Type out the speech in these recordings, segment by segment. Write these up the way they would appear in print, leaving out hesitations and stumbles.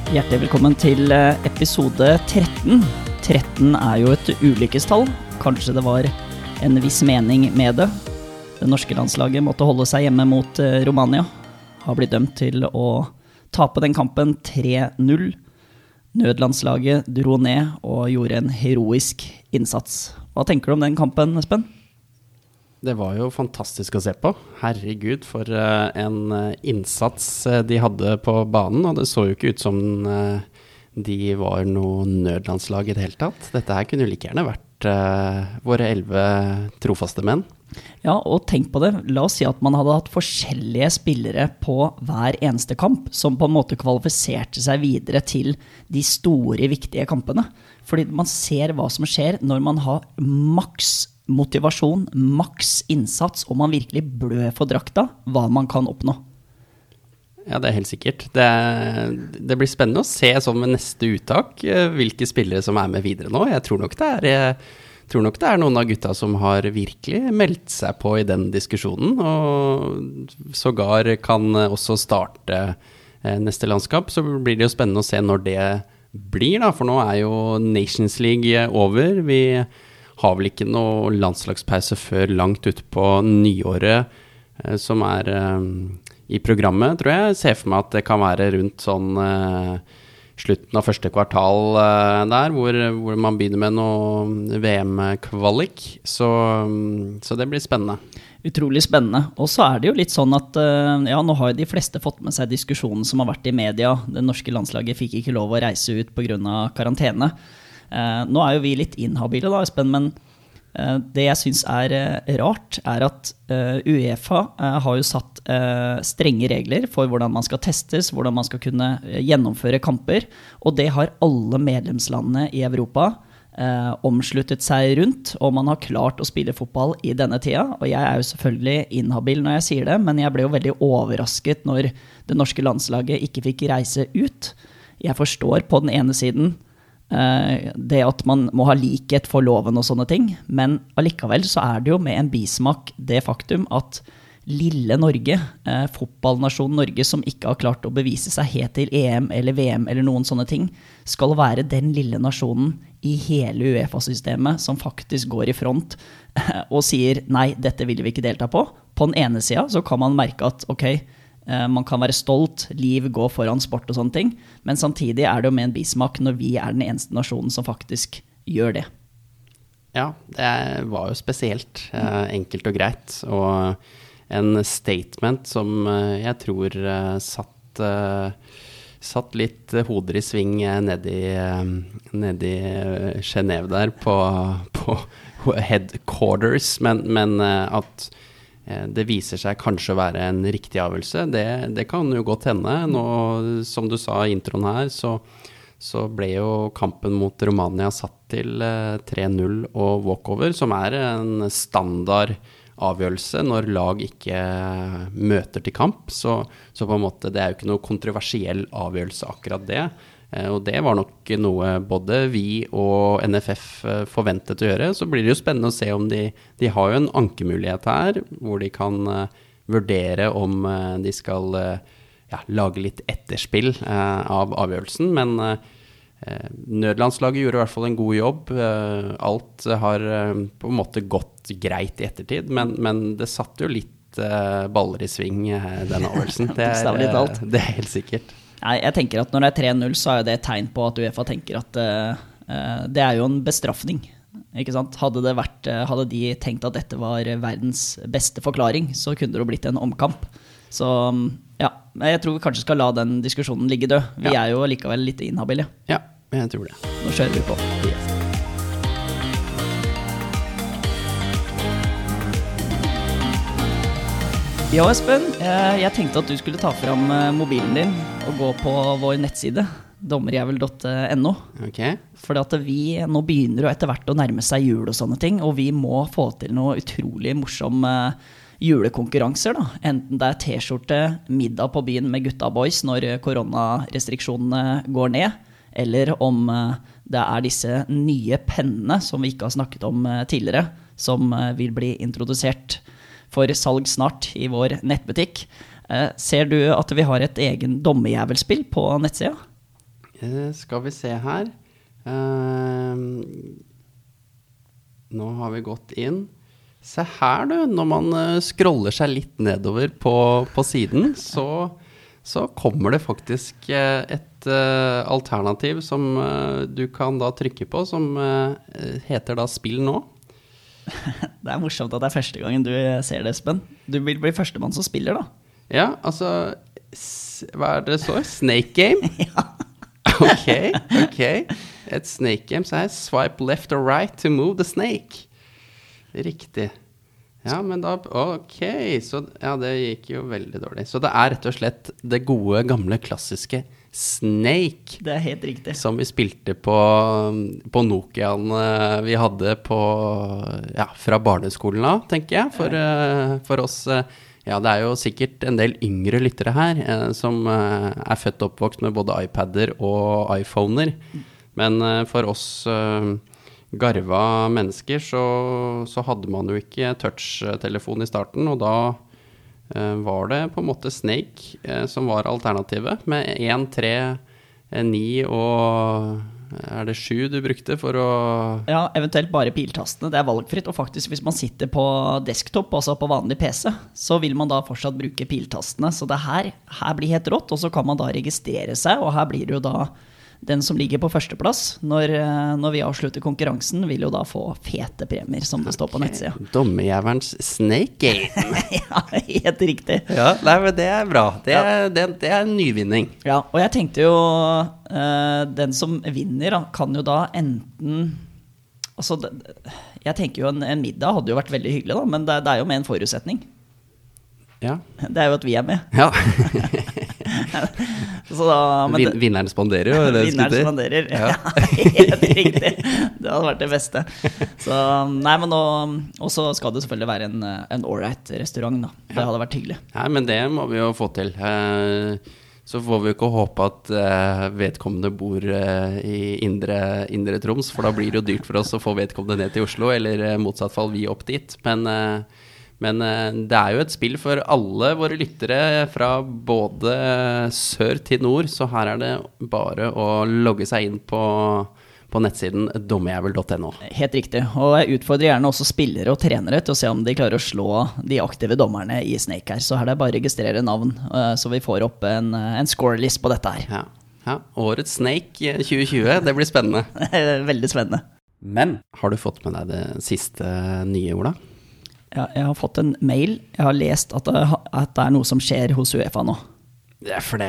Hjertelig velkommen til episode 13. 13 jo et ulykkestall. Kanskje det var en viss mening med det. Det norske landslaget måtte holde seg hjemme mot Romania. Har blitt dømt til å tape den kampen 3-0. Nødlandslaget dro ned og gjorde en heroisk innsats. Hva tenker du om den kampen, Espen? Det var jo fantastisk å se på. Herregud, for en innsats de hadde på banen, og det så jo ikke ut som de var noe nødlandslag i det hele tatt. Dette her kunne jo like gjerne vært våre 11 trofaste menn. Ja, og tenk på det. La oss si at man hadde hatt forskjellige spillere på hver eneste kamp, som på en måte kvalifiserte seg videre til de store, viktige kampene. Fordi man ser hva som skjer når man har maks motivasjon, maks innsats, og man virkelig blør for drakta, hva man kan oppnå. Ja, det helt sikkert. Det blir spennende å se sånn med neste uttak hvilke spillere som med videre nå. Jeg tror nok det noen av gutta som har virkelig meldt seg på i den diskusjonen, og sågar kan også starte neste landskap. Så blir det jo spennende å se når det blir da, for nå jo Nations League over. Vi har vel ikke noe landslagspause før langt ut på nyåret, som i programmet, tror jeg. Jeg ser for meg at det kan være rundt sånn slutten av første kvartal der, hvor man begynner med noe VM-kvalik. Så det blir spennende. Utrolig spennende. Og så det jo litt sånn at ja, nå har jo de fleste fått med seg diskusjonen som har vært i media. Det norske landslaget fikk ikke lov å reise ut på grunn av karantene. Nå jo vi litt inhabile da, Espen, men det jeg synes rart at UEFA har jo satt strenge regler for hvordan man skal testes, hvordan man skal kunne gjennomføre kamper, og det har alle medlemslandene i Europa omsluttet seg rundt, og man har klart å spille fotball i denne tida, og jeg jo selvfølgelig inhabil når jeg sier det, men jeg ble jo veldig overrasket når det norske landslaget ikke fikk reise ut. Jeg forstår på den ene siden det at man må ha likhet for loven og sånne ting, men allikevel så det jo med en bismak det faktum at lille Norge, fotballnasjonen Norge som ikke har klart å bevise seg helt til EM eller VM eller noen sånne ting, skal være den lille nasjonen i hele UEFA-systemet som faktisk går i front og sier nei, dette vil vi ikke delta på. På den ene siden så kan man merke at ok, man kan være stolt, liv går foran sport og sånne ting, men samtidig det jo med en bismak når vi den eneste nasjonen som faktisk gjør det. Ja, det var jo spesielt, enkelt og greit, og en statement som jeg tror satt litt hoder i sving ned i Genève der på headquarters, men at det viser seg kanskje å være en riktig avgjørelse. Det kan jo godt hende. Nå, som du sa i introen her, så ble jo kampen mot Romania satt til 3-0 og walkover, som en standard avgjørelse når lag ikke møter til kamp. Så på en måte, det jo ikke noe kontroversiell avgjørelse akkurat det. Og det var nok noe både vi og NFF forventet å gjøre. Så blir det jo spennende å se om de har jo en ankemulighet her, hvor de kan vurdere om de skal lage litt etterspill av avgjørelsen. Men nødlandslaget gjorde i hvert fall en god jobb. Alt har på en måte gått greit i ettertid, men det satt jo litt baller i sving, denne avgjørelsen. Det helt sikkert. Nei, jeg tenker at når det 3-0 så jo det et tegn på at UEFA tenker at det jo en bestraffning, ikke sant? Hadde de tenkt at dette var verdens beste forklaring, så kunne det jo blitt en omkamp. Så ja, jeg tror vi kanskje skal la den diskusjonen ligge død. Vi jo likevel litt inhabile. Ja, jeg tror det. Nå kjører vi på. Yes. Ja, Espen, jeg tenkte at du skulle ta frem mobilen din og gå på vår nettside, dommerjævel.no. Okay. For at vi nå begynner jo etter hvert å nærme seg jul og sånne ting, og vi må få til noe utrolig morsom julekonkurranser da. Enten det t-skjorte, middag på byen med gutta boys når koronarestriksjonene går ned, eller om det disse nye pennene som vi ikke har snakket om tidligere, som vil bli introdusert for salg snart i vår nettbutikk. Ser du at vi har et egen dommerjævelspill på nettsida? Skal vi se her. Nå har vi gått inn. Se her du, når man scroller seg litt nedover på siden, så kommer det faktisk et alternativ som du kan da trykke på, som heter da Spill nå. Det morsomt at det første gangen du ser det, Espen. Du vil bli førstemann som spiller da. Ja, altså, hva det så? Snake Game? Ja. Ok. Et Snake Game, så swipe left or right to move the snake. Riktig. Ja, men da, ok, så ja, det gikk jo veldig dårlig. Så det rett og slett det gode, gamle, klassiske Snake. Det helt riktig. Som vi spilte på Nokiaen vi hadde fra barneskolen av, tenker jeg, for oss. Ja, det jo sikkert en del yngre lyttere her som født og oppvokst med både iPadder og iPhoner. Men for oss garva mennesker så hadde man jo ikke touch-telefon i starten, og da var det på en måte Snake som var alternativet, med 1, 3, 9 og det 7 du brukte for å... Ja, eventuelt bare piltastene, det valgfritt, og faktisk hvis man sitter på desktop, altså på vanlig PC, så vil man da fortsatt bruke piltastene, så det her blir helt rått, og så kan man da registrere seg, og her blir det jo da den som ligger på førsteplass når vi avslutter konkurransen, vil jo da få fete premier, som det står på nettsida. Dommerjæverens Snake Game. Ja, helt riktig. Ja, nei, men det bra. Det en nyvinning. Ja, og jeg tenkte jo, den som vinner da, kan jo da enten... Altså, jeg tenker jo en middag hadde jo vært veldig hyggelig da, men det jo med en forutsetning. Ja. Det jo at vi med. Ja. Så da, vinneren spanderer jo. Vinneren spanderer, ja. Helt riktig. Det hadde vært det beste. Så, nei, men nå, og så skal det selvfølgelig være en all-right restaurant da. Det hadde vært hyggelig. Nei, men det må vi jo få til. Så får vi ikke håpe at vedkommende bor i indre Troms, for da blir det jo dyrt for oss å få vedkommende ned til Oslo, eller motsatt fall vi opp dit. Men det jo et spill for alle våre lyttere fra både sør til nord, så her det bare å logge seg inn på nettsiden dommerjævel.no. Helt riktig, og jeg utfordrer gjerne også spillere og trenere til å se om de klarer å slå de aktive dommerne i Snake her. Så her det bare å registrere navn, så vi får opp en scorelist på dette her. Ja, årets Snake 2020, det blir spennende. Veldig spennende. Men har du fått med deg det siste nye, Ola? Ja, jeg har fått en mail. Jeg har lest at det noe som skjer hos UEFA nå. Ja, for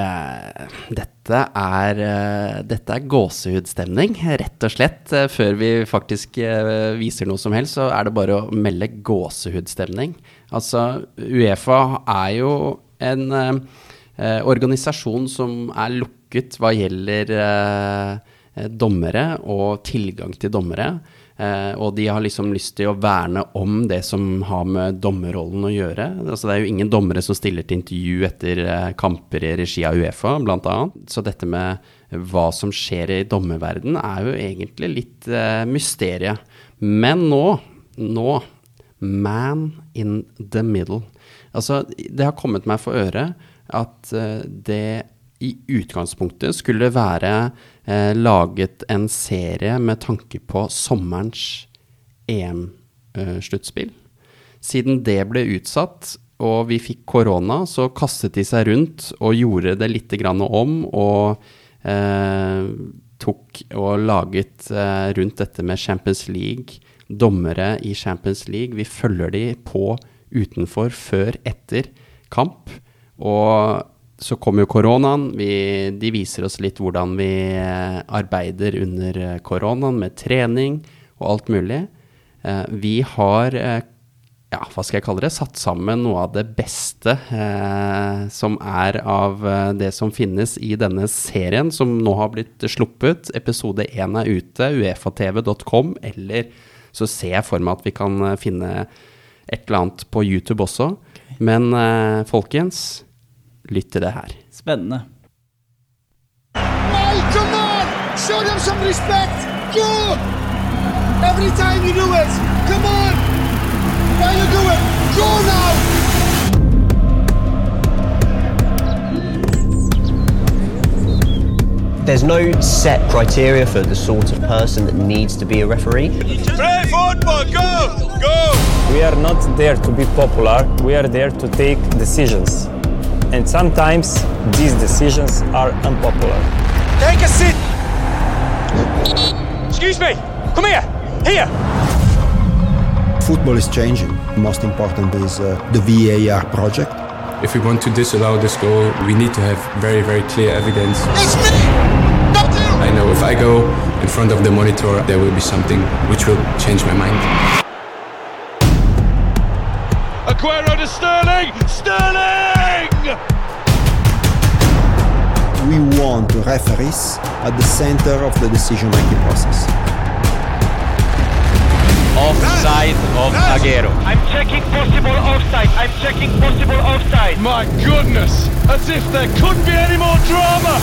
dette gåsehudstemning, rett og slett. Før vi faktisk viser noe som helst, så det bare å melde gåsehudstemning. Altså, UEFA jo en organisasjon som lukket hva gjelder dommere og tilgang til dommere. Og de har liksom lyst til å verne om det som har med dommerrollen å gjøre. Altså, det jo ingen dommere som stiller til intervju etter kamper i regi av UEFA, blant annet. Så dette med hva som skjer i dommerverden jo egentlig litt mysterie. Men nå, man in the middle. Altså, det har kommet meg for øre at det i utgangspunktet skulle være laget en serie med tanke på sommerens EM-sluttspill. Siden det ble utsatt, og vi fikk korona, så kastet de seg rundt og gjorde det litt grann om, og tok og laget rundt dette med Champions League, dommere i Champions League. Vi følger de på utenfor, før, etter kamp, og så kom jo koronaen. De viser oss litt hvordan vi arbeider under koronaen med trening og alt mulig. Vi har, hva skal jeg kalle det, satt sammen noe av det beste som av det som finnes i denne serien, som nå har blitt sluppet. Episode 1 ute, uefatv.com, eller så ser jeg for meg at vi kan finne et eller annet på YouTube også. Men folkens, lytt til det her. Spennende. Hey, come on! Show them some respect! Go! Every time you do it! Come on! Now you do it! Go now! There's no set criteria for the sort of person that needs to be a referee. Play football, go! We are not there to be popular, we are there to take decisions. And sometimes these decisions are unpopular. Take a seat! Excuse me, come here! Here! Football is changing. Most important is the VAR project. If we want to disallow this goal, we need to have very, very clear evidence. It's me! Not you! I know if I go in front of the monitor, there will be something which will change my mind. Aguero to Sterling! Sterling! We want referees at the center of the decision-making process. Offside of Aguero. I'm checking possible offside. I'm checking possible offside. My goodness! As if there couldn't be any more drama!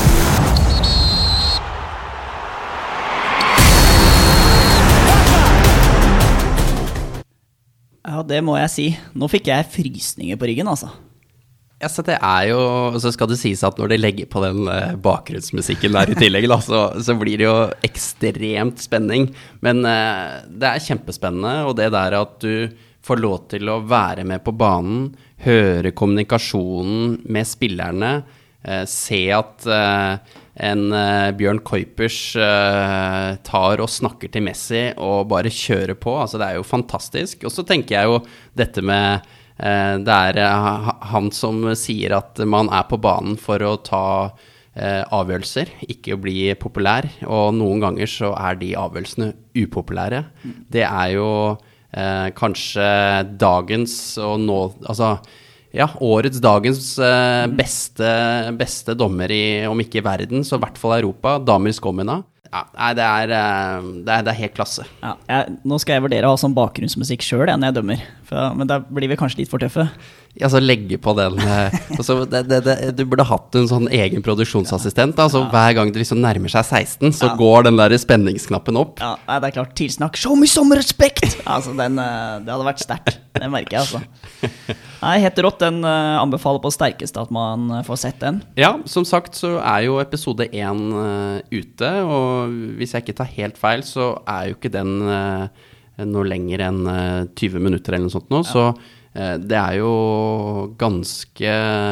Ja, det må jeg si. Nå fikk jeg frysninger på ryggen, altså. Ja, så det jo, så skal det sies at når de legger på den bakgrunnsmusikken der i tillegg, da, så blir det jo ekstremt spenning. Men det kjempespennende, og det der at du får lov til å være med på banen, høre kommunikasjonen med spillerne, se at en Bjørn Kuipers tar og snakker til Messi og bare kjører på, altså det jo fantastisk. Og så tenker jeg jo dette med det han som sier at man på banen for å ta avgjørelser, ikke å bli populær, og noen ganger så de avgjørelsene upopulære. Det jo kanskje dagens og nå, altså ja, dagens beste dommer om ikke i verden, så i hvert fall Europa, Damir Skomina. Ja, nei, det helt klasse. Ja, nå skal jeg vurdere å ha sånn bakgrunnsmusikk selv når jeg dømmer, men da blir vi kanskje litt for tøffe. Ja, så legge på den, altså, du burde hatt en sånn egen produksjonsassistent, altså hver gang det liksom nærmer seg 16, så går den der spenningsknappen opp. Ja, det klart, tilsnakk, show me some respect! Altså, det hadde vært sterkt, det merker jeg altså. Nei, helt rått, den anbefaler på sterkeste at man får sett den. Ja, som sagt så jo episode 1 ute, og hvis jeg ikke tar helt feil, så jo ikke den noe lenger enn 20 minutter eller noe sånt nå, så det jo ganske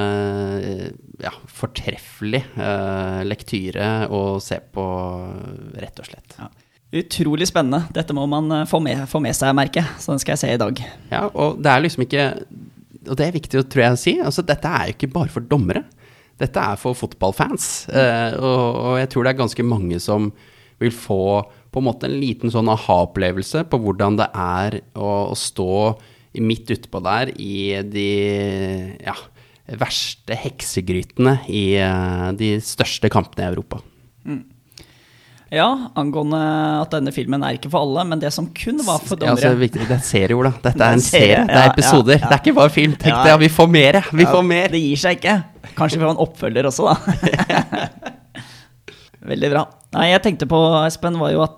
fortreffelig lektyre å se på, rett og slett. Ja. Utrolig spennende. Dette må man få med seg, merke. Så den skal jeg se i dag. Ja, og det liksom ikke, og det viktig, tror jeg å si, altså dette jo ikke bare for dommere. Dette for fotballfans, og jeg tror det ganske mange som vil få på en måte en liten sånn aha-opplevelse på hvordan det å stå midt utpå der i de verste heksegrytene i de største kampene i Europa. Ja, angående at denne filmen ikke for alle, men det som kun var for dommere. Ja, altså, det serie, Ola. Dette en serie, det episoder. Ja. Det ikke bare film. Tenk det, vi får mer. Får mer. Det gir seg ikke. Kanskje vi får en oppfølger også, da. Veldig bra. Nei, jeg tenkte på, Espen, var jo at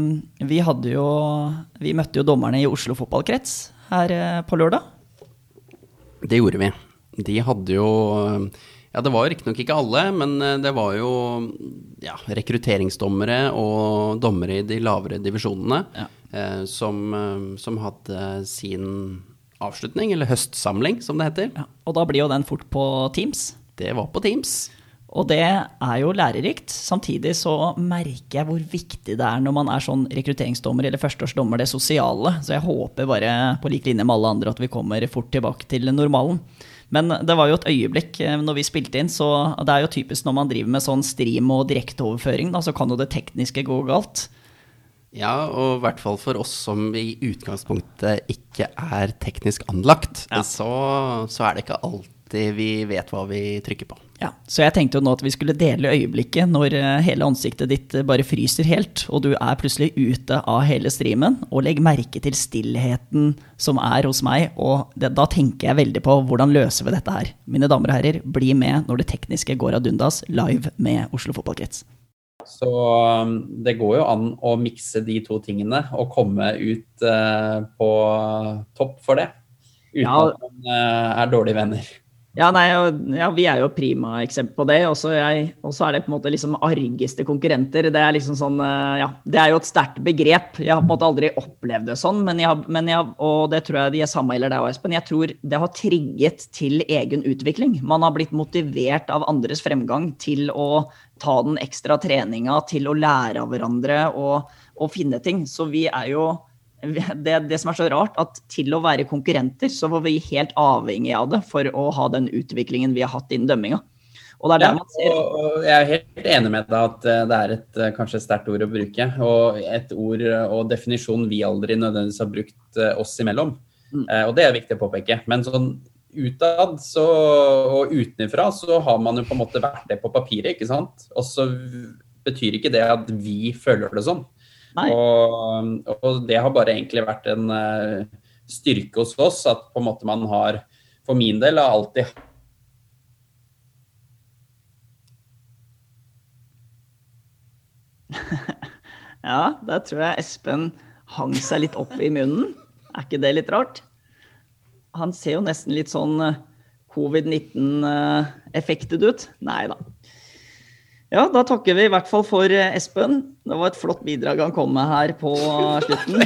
vi møtte jo dommerne i Oslo fotballkrets her på lørdag. Det gjorde vi. De hadde jo, ja, det var jo riktignok ikke alle, men det var jo rekrutteringsdommere og dommere i de lavere divisjonene som hadde sin avslutning, eller høstsamling, som det heter. Ja, og da blir jo den fort på Teams. Det var på Teams. Og det jo lærerikt. Samtidig så merker jeg hvor viktig det når man sånn rekrutteringsdommer eller førsteårsdommer, det sosiale. Så jeg håper bare på like linje med alle andre at vi kommer fort tilbake til normalen. Men det var jo et øyeblikk når vi spilte inn, så det jo typisk når man driver med sånn stream og direkteoverføring, da, så kan jo det tekniske gå galt. Ja, og i hvert fall for oss som i utgangspunktet ikke teknisk anlagt, så det ikke alltid vi vet hva vi trykker på. Ja, så jeg tenkte jo nå at vi skulle dele øyeblikket når hele ansiktet ditt bare fryser helt, og du plutselig ute av hele streamen, og legg merke til stillheten som hos meg, og da tenker jeg veldig på hvordan løser vi dette her. Mine damer og herrer, bli med når det tekniske går ad undas live med Oslo Fotballkrets. Så det går jo an å mikse de to tingene og komme ut på topp for det, uten at man dårlige venner. Ja, vi jo prima eksempel på det, og så det på en måte liksom argeste konkurrenter. Det liksom sånn, det jo et sterkt begrep. Jeg har på en måte aldri opplevd det sånn, og det tror jeg de samme eller deg, Espen. Jeg tror det har trigget til egen utvikling. Man har blitt motivert av andres fremgang til å ta den ekstra treninga, til å lære av hverandre og finne ting. Så vi jo det som så rart, at til å være konkurrenter, så var vi helt avhengig av det for å ha den utviklingen vi har hatt innen dømminga. Og det det man ser. Og jeg helt enig med deg at det et kanskje et sterkt ord å bruke, og et ord og definisjon vi aldri nødvendigvis har brukt oss imellom. Og det viktig å påpeke. Men sånn utad og utenfra så har man jo på en måte vært det på papiret, ikke sant? Og så betyr ikke det at vi føler det sånn. Og det har bare egentlig vært en styrke hos oss, at på en måte man har, for min del, har alltid Ja, der tror jeg Espen hang seg litt opp i munnen. Ikke det litt rart? Han ser jo nesten litt sånn covid-19-effektet ut. Neida. Ja, da takker vi I hvert fall for Espen. Det var et flott bidrag han kom med her på slutten.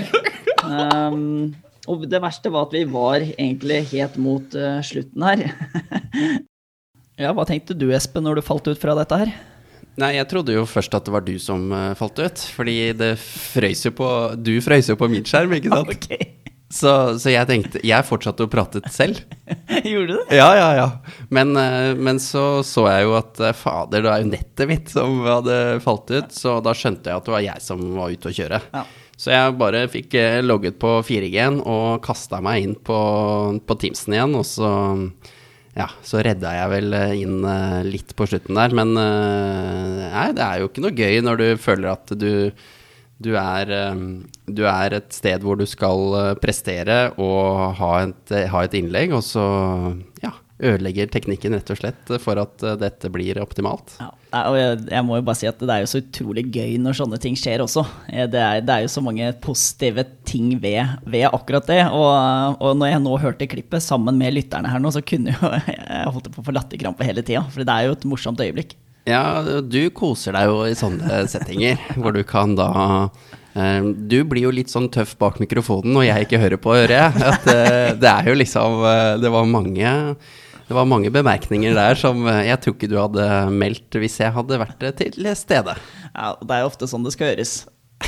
Og det verste var at vi var egentlig helt mot slutten her. Ja, hva tenkte du, Espen, når du falt ut fra dette her? Nei, jeg trodde jo først at det var du som falt ut, fordi du frøys jo på min skjerm, ikke sant? Ok. Så jeg tenkte, jeg fortsatte å prate selv. Gjorde du det? Ja. Men så jeg jo at fader, det jo nettet mitt som hadde falt ut, så da skjønte jeg at det var jeg som var ute å kjøre. Ja. Så jeg bare fikk logget på 4G-en og kastet meg inn på Teamsen igjen, og så redda jeg vel inn litt på slutten der. Men nei, det jo ikke noe gøy når du føler at du et sted hvor du skal prestere og ha et innlegg, og så ødelegger teknikken rett og slett for at dette blir optimalt. Ja, og jeg må jo bare si at det jo så utrolig gøy når sånne ting skjer også. Det jo så mange positive ting ved akkurat det, og når jeg nå hørte klippet sammen med lytterne her nå, så kunne jeg holdt på å få latterkrampe hele tiden, for det jo et morsomt øyeblikk. Ja, du koser deg jo I sånne settinger, hvor du kan da du blir jo litt sånn tøff bak mikrofonen når jeg ikke hører på, hører jeg. At det jo liksom, det var mange bemerkninger der som jeg tror ikke du hadde meldt hvis jeg hadde vært til stede. Ja, det jo ofte sånn det skal gjøres.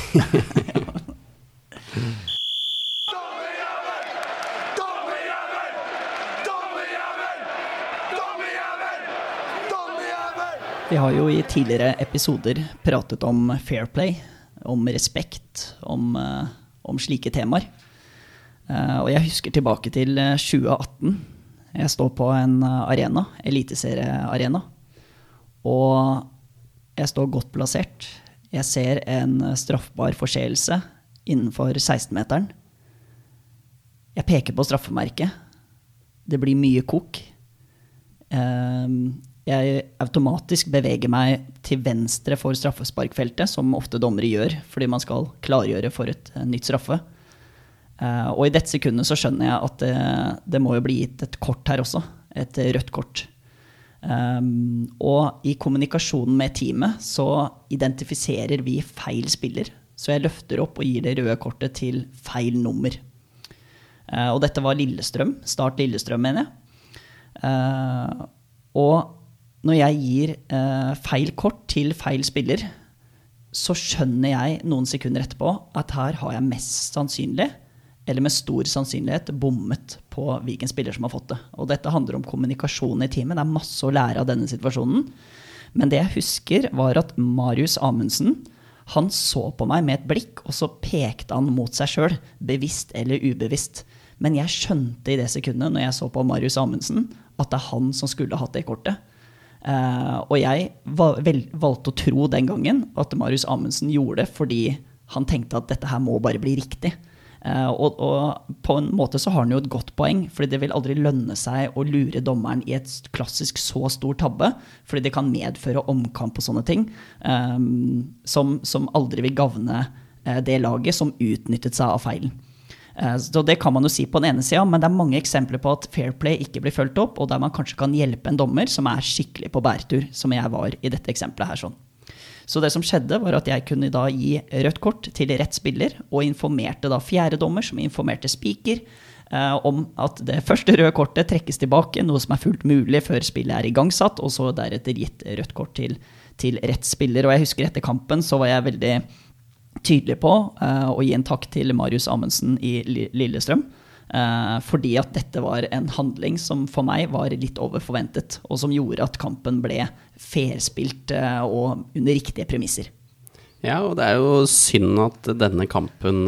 Vi har jo I tidligere episoder pratet om fair play, om respekt, om slike temaer. Og jeg husker tilbake til 2018. Jeg står på en arena, eliteseriearena, og jeg står godt plassert. Jeg ser en straffbar forseelse innenfor 16-meteren. Jeg peker på straffemerket. Det blir mye kok. Jeg automatisk beveger meg til venstre for straffesparkfeltet, som ofte dommere gjør, fordi man skal klargjøre for et nytt straffe. Og I dette sekundet så skjønner jeg at det må jo bli gitt et kort her også, et rødt kort. Og I kommunikasjonen med teamet så identifiserer vi feil spiller, så jeg løfter opp og gir det røde kortet til feil nummer. Og dette var Lillestrøm, Start Lillestrøm mener jeg. Og når jeg gir feil kort til feil spiller, så skjønner jeg noen sekunder etterpå at her har jeg mest sannsynlig, eller med stor sannsynlighet, bommet på hvilken spiller som har fått det. Og dette handler om kommunikasjon I teamet. Det masse å lære av denne situasjonen. Men det jeg husker var at Marius Amundsen, han så på meg med et blikk, og så pekte han mot seg selv, bevisst eller ubevisst. Men jeg skjønte I det sekundet, når jeg så på Marius Amundsen, at det han som skulle hatt det kortet. Og jeg valgte å tro den gangen at Marius Amundsen gjorde det fordi han tenkte at dette her må bare bli riktig. Og på en måte så har han jo et godt poeng, fordi det vil aldri lønne seg å lure dommeren I et klassisk så stor tabbe, fordi det kan medføre omkamp og sånne ting, som aldri vil gavne det laget som utnyttet seg av feilen. Så det kan man jo si på den ene siden, men det mange eksempler på at fair play ikke blir fulgt opp, og der man kanskje kan hjelpe en dommer som skikkelig på bæretur, som jeg var i dette eksempelet her sånn. Så det som skjedde var at jeg kunne da gi rødt kort til rett spiller, og informerte da fjerde dommer, som informerte speaker, om at det første røde kortet trekkes tilbake, noe som fullt mulig før spillet igangsatt, og så deretter gitt rødt kort til rett spiller. Og jeg husker etter kampen så var jeg veldig tydelig på å gi en takk til Marius Amundsen i Lillestrøm, fordi at dette var en handling som for meg var litt over forventet, og som gjorde at kampen ble fairspilt og under riktige premisser. Ja, og det jo synd at denne kampen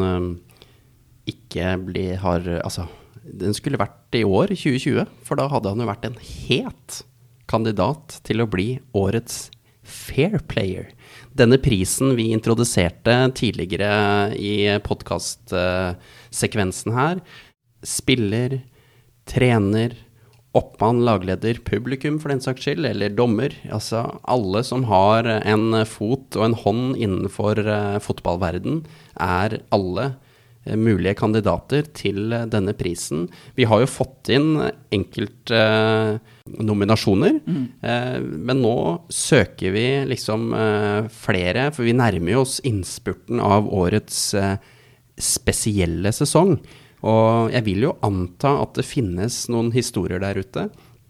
ikke den skulle vært i år, 2020, for da hadde han jo vært en het kandidat til å bli årets fair player. Denne prisen vi introduserte tidligere i podcastsekvensen her, spiller, trener, oppmann, lagleder, publikum for den saks skyld, eller dommer, altså alle som har en fot og en hånd innenfor fotballverden, alle mulige kandidater til denne prisen. Vi har jo fått inn enkelte nominasjoner, men nå søker vi liksom flere, for vi nærmer oss innspurten av årets spesielle sesong. Og jeg vil jo anta at det finnes noen historier der ute,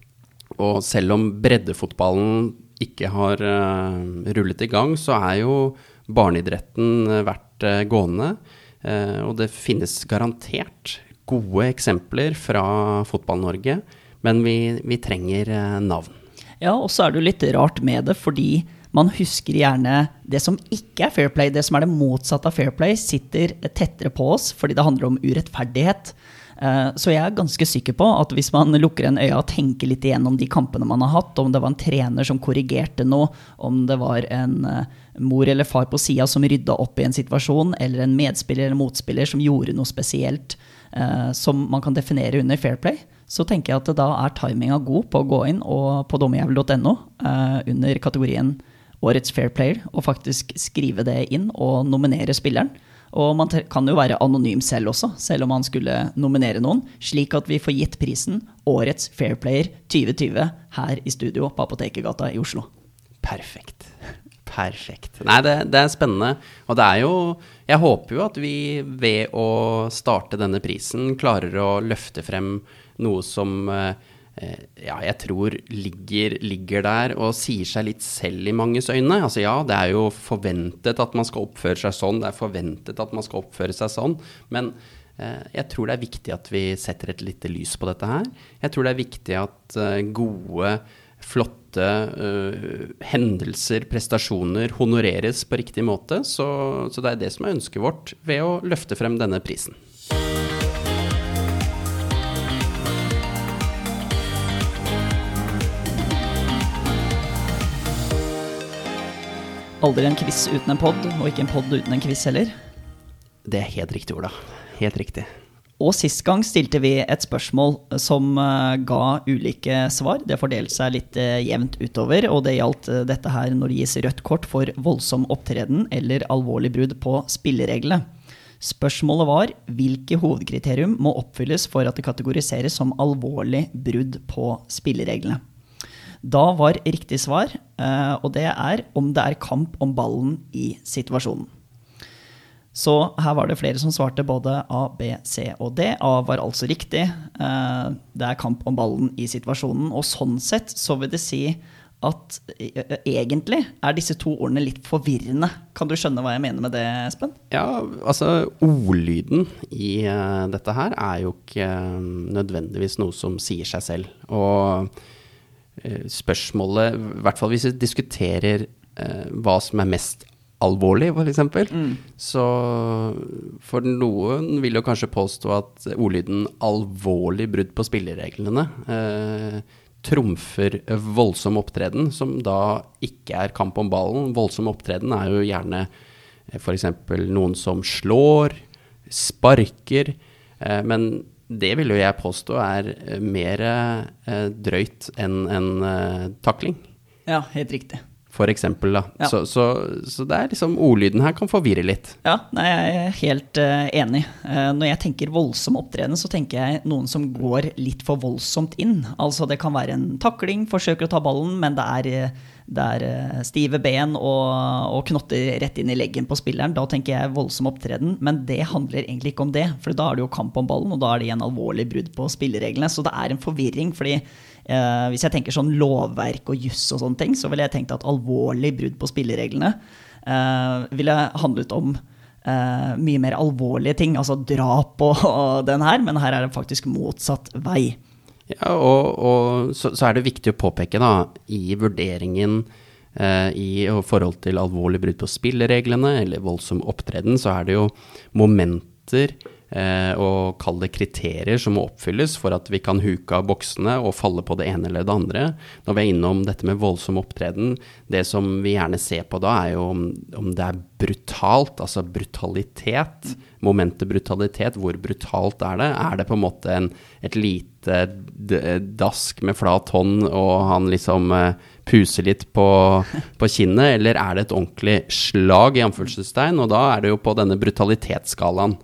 og selv om breddefotballen ikke har rullet i gang, så jo barneidretten vært gående, og det finnes garantert gode eksempler fra Fotball-Norge, men vi trenger navn. Ja, og så det jo litt rart med det, fordi man husker gjerne det som ikke fair play, det som det motsatte av fair play, sitter tettere på oss, fordi det handler om urettferdighet. Så jeg ganske sikker på at hvis man lukker en øye og tenker litt igjennom de kampene man har hatt, om det var en trener som korrigerte noe, om det var en mor eller far på siden som rydda opp i en situasjon, eller en medspiller eller motspiller som gjorde noe spesielt som man kan definere under fair play, så tenker jeg at da timinga god på å gå inn og på dommerjævel.no under kategorien Årets Fair Player, og faktisk skrive det inn og nominere spilleren. Og man kan jo være anonym selv også, selv om man skulle nominere noen, slik at vi får gitt prisen Årets Fair Player 2020 her i studio på Apotekergata i Oslo. Perfekt. Nei, det spennende, og det jo, jeg håper jo at vi ved å starte denne prisen klarer å løfte frem noe som jeg tror ligger der og sier seg litt selv i manges øyne. Altså ja, det jo forventet at man skal oppføre seg sånn, det forventet at man skal oppføre seg sånn, men jeg tror det viktig at vi setter et lite lys på dette her. Jeg tror det viktig at gode, flotte hendelser, prestasjoner honoreres på riktig måte, så det det som ønsket vårt ved å løfte frem denne prisen. Aldri en quiz uten en podd, og ikke en podd uten en quiz heller. Det helt riktig, Ola. Helt riktig. Og sist gang stilte vi et spørsmål som ga ulike svar. Det fordelte seg litt jevnt utover, og det gjaldt dette her når det gis rødt kort for voldsom opptreden eller alvorlig brudd på spillereglene. Spørsmålet var, hvilke hovedkriterium må oppfylles for at det kategoriseres som alvorlig brudd på spillereglene? Da var riktig svar, og det om det kamp om ballen i situasjonen. Så her var det flere som svarte både A, B, C og D. A var altså riktig. Det kamp om ballen i situasjonen, og sånn sett så vil det si at egentlig disse to ordene litt forvirrende. Kan du skjønne hva jeg mener med det, Espen? Ja, altså ordlyden i dette her jo ikke nødvendigvis noe som sier seg selv, og spørsmålet, i hvert fall hvis vi diskuterer hva som mest alvorlig, for eksempel, så for noen vil jo kanskje påstå at ordlyden alvorlig brudd på spillereglene trumfer voldsom opptreden, som da ikke kamp om ballen. Voldsom opptreden jo gjerne for eksempel noen som slår, sparker, men det vil jo jeg påstå mer drøyt enn takling. Ja, helt riktig. for eksempel da. Ja. Så det liksom, ordlyden her kan forvirre litt. Ja, nei, jeg er helt enig. Når jeg tenker voldsom opptreden, så tenker jeg noen som går litt for voldsomt inn. Altså det kan være en takling, forsøker å ta ballen, men det er stive ben og knotter rett inn i leggen på spilleren. Da tenker jeg voldsom opptreden, men det handler egentlig ikke om det, for da er det jo kamp om ballen, og da er det en alvorlig brudd på spillereglene, så det er en forvirring, fordi hvis jeg tenker sånn lovverk og juss og sånne ting, så ville jeg tenkt at alvorlig brudd på spillereglene ville handlet om mye mer alvorlige ting, altså drap og den her, men her er det faktisk motsatt vei. Ja, og så er det viktig å påpeke da, i vurderingen i forhold til alvorlig brudd på spillereglene eller voldsom opptreden, så er det jo momenter og kall det kriterier som må oppfylles for at vi kan huke av boksene og falle på det ene eller det andre. Når vi er innom dette med voldsom opptreden, det som vi gjerne ser på da er jo om det er brutalt, altså brutalitet, momentet brutalitet, hvor brutalt er det? Er det på en måte et lite dask med flat hånd, og han liksom puser litt på kinnet, eller er det et ordentlig slag i anførselstegn? Og da er det jo på denne brutalitetsskalaen.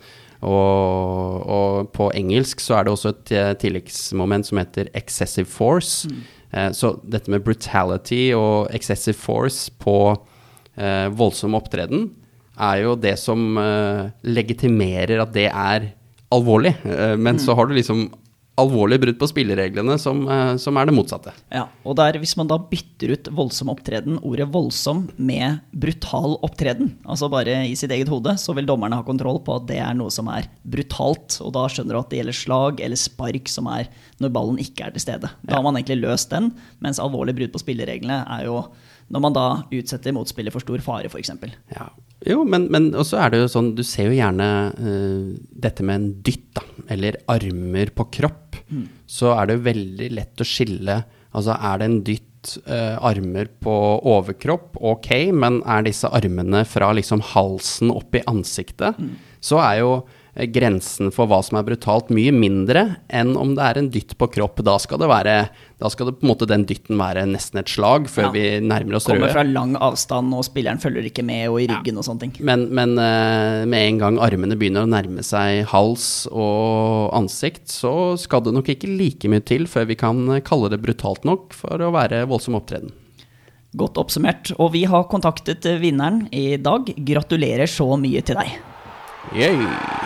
Og på engelsk så er det også et tilleggsmoment som heter excessive force. Så dette med brutality og excessive force på voldsom opptreden er jo det som legitimerer at det er alvorlig. Men så har du liksom alvorlig brudd på spillereglene som er det motsatte. Ja, og der, hvis man da bytter ut voldsom opptreden, ordet voldsom med brutal opptreden, altså bare i sitt eget hode, så vil dommerne ha kontroll på at det er noe som er brutalt, og da skjønner du at det gjelder slag eller spark som er når ballen ikke er til stede. Da har man egentlig løst den, mens alvorlig brudd på spillereglene er jo når man da utsetter motspiller for stor fare, for eksempel. Ja. Jo, men også er det jo sånn, du ser jo gjerne dette med en dytt da, eller armer på kropp, så er det jo veldig lett å skille, altså er det en dytt armer på overkropp, ok, men er disse armene fra liksom halsen opp i ansiktet, så er jo grensen for hva som er brutalt mye mindre enn om det er en dytt på kropp. Da skal det på en måte den dytten være nesten et slag før vi nærmer oss røde. Kommer fra lang avstand, og spilleren følger ikke med og i ryggen og sånne ting. Men med en gang armene begynner å nærme seg hals og ansikt, så skal det nok ikke like mye til før vi kan kalle det brutalt nok for å være voldsom opptreden. Godt oppsummert, og vi har kontaktet vinneren i dag. Gratulerer så mye til deg. Yay!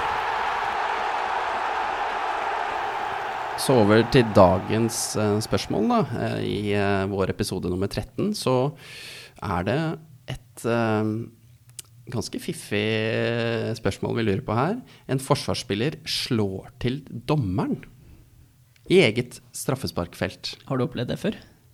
Så over til dagens spørsmål da. I vår episode nummer 13 så er det et ganske fiffig spørsmål vi lurer på her. En forsvarsspiller slår til dommeren i eget straffesparkfelt. Har du opplevd det før?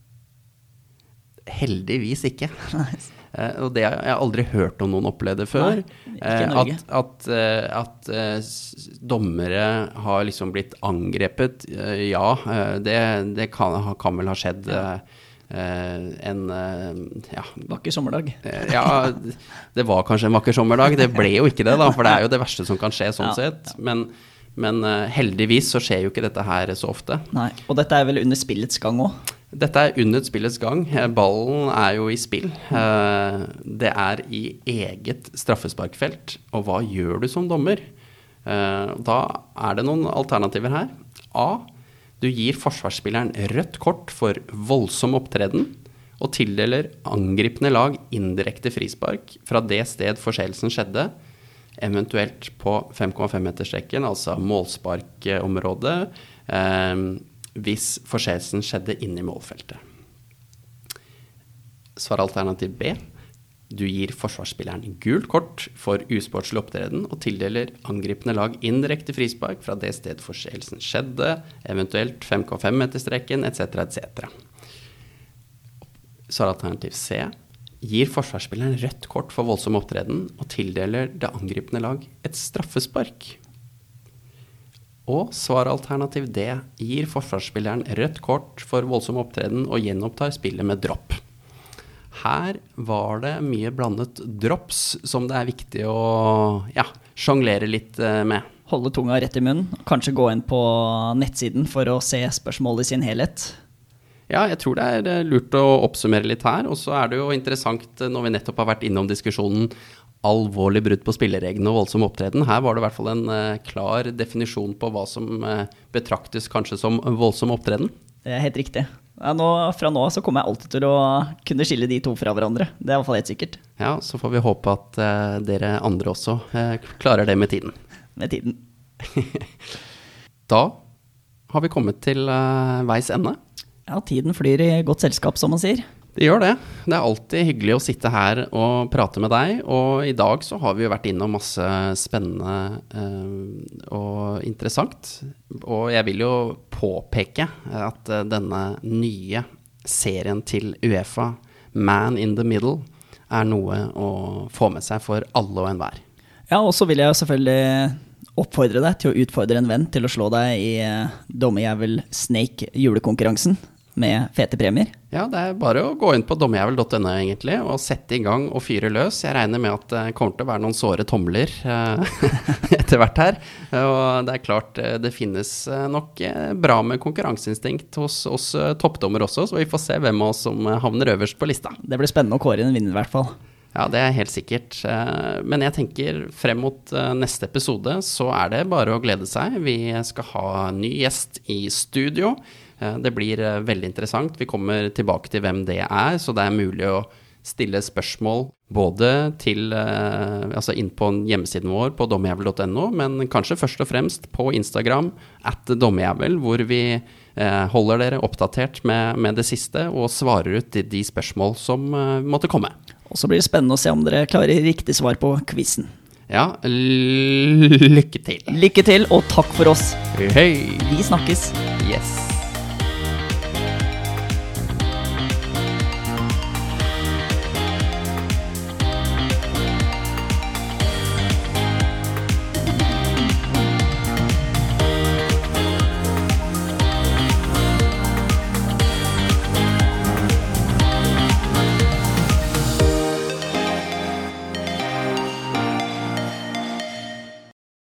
Heldigvis ikke. Og det har jeg aldri hørt om noen oppleve det før. Nei, at dommere har liksom blitt angrepet, det kan vel ha skjedd en vakker sommerdag. Ja, det var kanskje en vakker sommerdag. Det ble jo ikke det da, for det er jo det verste som kan skje sånn sett. Men heldigvis så skjer jo ikke dette her så ofte. Nei, og dette er vel under spillets gang også? Dette er under spillets gang. Ballen er jo i spill. Det er i eget straffesparkfelt. Og hva gjør du som dommer? Da er det noen alternativer her. A. Du gir forsvarsspilleren rødt kort for voldsom opptreden og tildeler angripende lag indirekte frispark fra det sted forseelsen skjedde, eventuelt på 5,5 meterstreken, altså målsparkområdet, hvis forseelsen skjedde inn i målfeltet. Svaralternativ B. Du gir forsvarsspilleren gult kort for usportslig opptreden og tildeler angripende lag indirekte frispark fra det sted forseelsen skjedde, eventuelt 5,5 meterstreken, etc., etc. Svaralternativ C. Gir forsvarsspilleren rødt kort for voldsom opptreden og tildeler det angripende lag et straffespark. Og svaralternativ D. Gir forsvarsspilleren rødt kort for voldsom opptreden og gjenopptar spillet med dropp. Her var det mye blandet drops som det er viktig å sjonglere litt med. Holde tunga rett i munnen, kanskje gå inn på nettsiden for å se spørsmålet i sin helhet. Ja, jeg tror det lurt å oppsummere litt her, og så det jo interessant når vi nettopp har vært innom diskusjonen alvorlig brudd på spillereglene og voldsom opptreden. Her var det i hvert fall en klar definisjon på hva som betraktes kanskje som voldsom opptreden. Det helt riktig. Ja, fra nå så kommer jeg alltid til å kunne skille de to fra hverandre. Det i hvert fall helt sikkert. Ja, så får vi håpe at dere andre også klarer det med tiden. Med tiden. Da har vi kommet til veis ende. Ja, tiden flyr i godt selskap, som man sier. Det gjør det. Det alltid hyggelig å sitte her og prate med deg, og i dag så har vi jo vært innom masse spennende og interessant. Og jeg vil jo påpeke at denne nye serien til UEFA, Man in the Middle, noe å få med seg for alle og enhver. Ja, og så vil jeg selvfølgelig oppfordre deg til å utfordre en venn til å slå deg i Dommerjævel Snake julekonkurransen med fete premier. Ja, det bare å gå inn på dommerjævel.no egentlig, og sette i gang og fyre løs. Jeg regner med at det kommer til å være noen såre tomler etter hvert her. Og det klart, det finnes nok bra med konkurranseinstinkt hos oss toppdommer også, så vi får se hvem av oss som havner øverst på lista. Det blir spennende å kåre en vinner i hvert fall. Ja, det helt sikkert. Men jeg tenker frem mot neste episode, så det bare å glede seg. Vi skal ha ny gjest i studio. Det blir veldig interessant. Vi kommer tilbake til hvem det så det mulig å stille spørsmål både til, altså inn på hjemmesiden vår på dommerjævel.no, men kanskje først og fremst på Instagram @dommerjævel, hvor vi holder dere oppdatert med det siste og svarer ut de spørsmål som måtte komme. Og så blir det spennende å se om dere klarer riktig svar på quizen. Ja, lykke til. Lykke til, og takk for oss. Hei. Vi snakkes. Yes.